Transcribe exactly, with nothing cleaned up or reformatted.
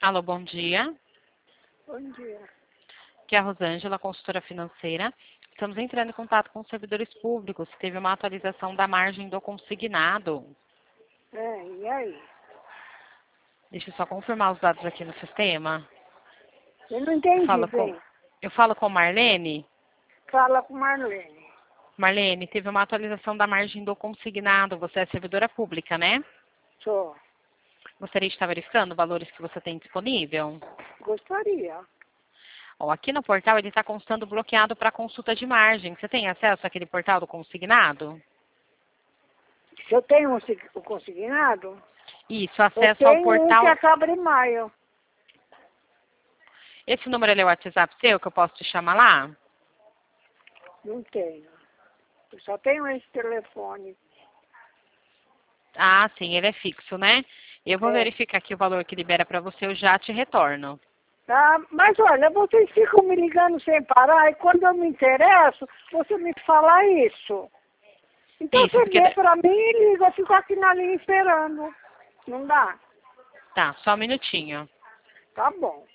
Alô, bom dia. Bom dia. Aqui é a Rosângela, consultora financeira. Estamos entrando em contato com os servidores públicos. Teve uma atualização da margem do consignado. É, e aí? Deixa eu só confirmar os dados aqui no sistema. Eu não Eu entendi falo com, bem. eu falo com Marlene. Fala com Marlene. Marlene, teve uma atualização da margem do consignado. Você é servidora pública, né? Sou. Gostaria de estar verificando valores que você tem disponível? Gostaria. Ó, aqui no portal ele está constando bloqueado para consulta de margem. Você tem acesso àquele portal do consignado? Se eu tenho um sig- o consignado, Isso, eu acesso ao tenho um portal. que acaba em maio. Esse número ele é o WhatsApp seu que eu posso te chamar lá? Não tenho. Eu só tenho esse telefone. Ah, sim, ele é fixo, né? Eu vou É. verificar aqui o valor que libera para você, eu já te retorno. Tá? Mas olha, vocês ficam me ligando sem parar e quando eu me interesso, você me fala isso. Então Isso, você porque... vê pra mim e liga, eu fico aqui na linha esperando. Não dá? Tá, só um minutinho. Tá bom.